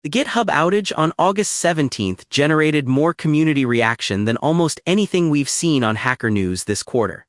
The GitHub outage on August 17th generated more community reaction than almost anything we've seen on Hacker News this quarter.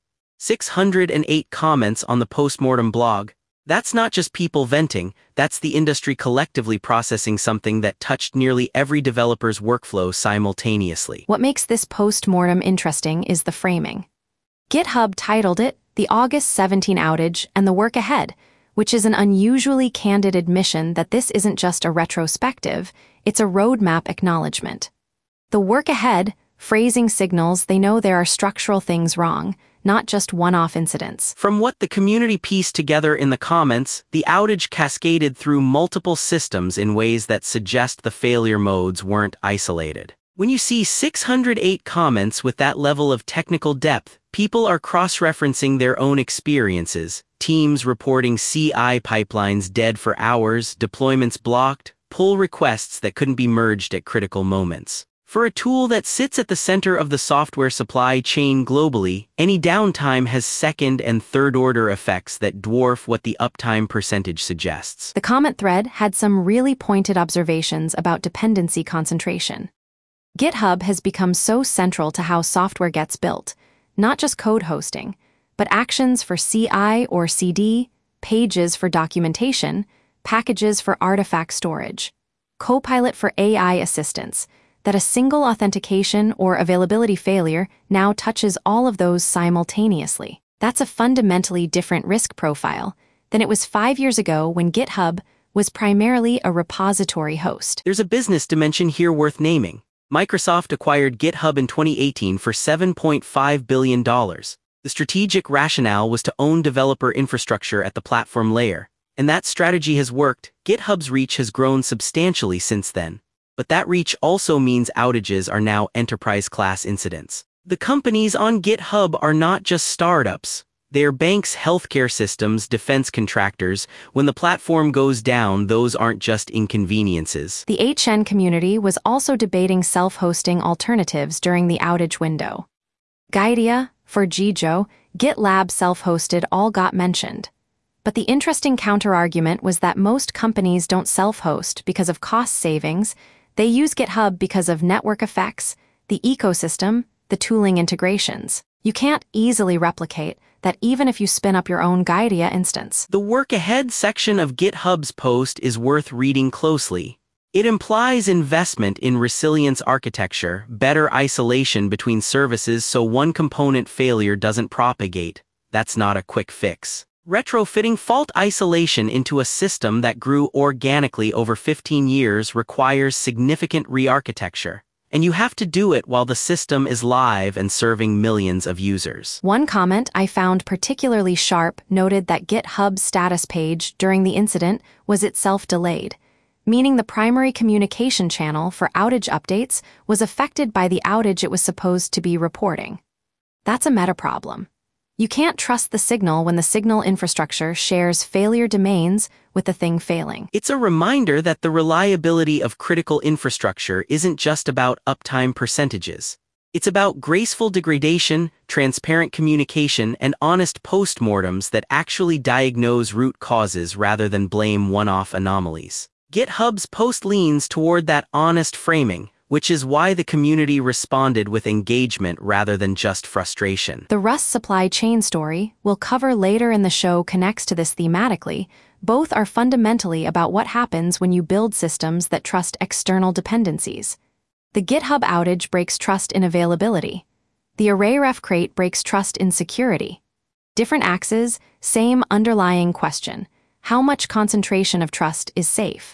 608 comments on the postmortem blog. That's not just people venting, that's the industry collectively processing something that touched nearly every developer's workflow simultaneously. What makes this postmortem interesting is the framing. GitHub titled it The August 17 Outage and the Work Ahead, which is an unusually candid admission that this isn't just a retrospective, it's a roadmap acknowledgement. The work ahead, phrasing signals they know there are structural things wrong, not just one-off incidents. From what the community pieced together in the comments, the outage cascaded through multiple systems in ways that suggest the failure modes weren't isolated. When you see 608 comments with that level of technical depth, people are cross-referencing their own experiences, teams reporting CI pipelines dead for hours, deployments blocked, pull requests that couldn't be merged at critical moments. For a tool that sits at the center of the software supply chain globally, any downtime has second- and third-order effects that dwarf what the uptime percentage suggests. The comment thread had some really pointed observations about dependency concentration. GitHub has become so central to how software gets built, not just code hosting, but actions for CI or CD, pages for documentation, packages for artifact storage, Copilot for AI assistance, that a single authentication or availability failure now touches all of those simultaneously. That's a fundamentally different risk profile than it was 5 years ago when GitHub was primarily a repository host. There's a business dimension here worth naming. Microsoft acquired GitHub in 2018 for $7.5 billion. The strategic rationale was to own developer infrastructure at the platform layer, and that strategy has worked. GitHub's reach has grown substantially since then. But that reach also means outages are now enterprise-class incidents. The companies on GitHub are not just startups. They are banks, healthcare systems, defense contractors. When the platform goes down, those aren't just inconveniences. The HN community was also debating self-hosting alternatives during the outage window. Guidea, Forgijo, GitLab self-hosted all got mentioned. But the interesting counterargument was that most companies don't self-host because of cost savings. They use GitHub because of network effects, the ecosystem, the tooling integrations. You can't easily replicate that even if you spin up your own Guidea instance. The work ahead section of GitHub's post is worth reading closely. It implies investment in resilience architecture, better isolation between services so one component failure doesn't propagate. That's not a quick fix. Retrofitting fault isolation into a system that grew organically over 15 years requires significant re-architecture. And you have to do it while the system is live and serving millions of users. One comment I found particularly sharp noted that GitHub's status page during the incident was itself delayed, meaning the primary communication channel for outage updates was affected by the outage it was supposed to be reporting. That's a meta problem. You can't trust the signal when the signal infrastructure shares failure domains with the thing failing. It's a reminder that the reliability of critical infrastructure isn't just about uptime percentages. It's about graceful degradation, transparent communication, and honest postmortems that actually diagnose root causes rather than blame one-off anomalies. GitHub's post leans toward that honest framing, which is why the community responded with engagement rather than just frustration. The Rust supply chain story we'll cover later in the show connects to this thematically. Both are fundamentally about what happens when you build systems that trust external dependencies. The GitHub outage breaks trust in availability. The ArrayRef crate breaks trust in security. Different axes, same underlying question. How much concentration of trust is safe?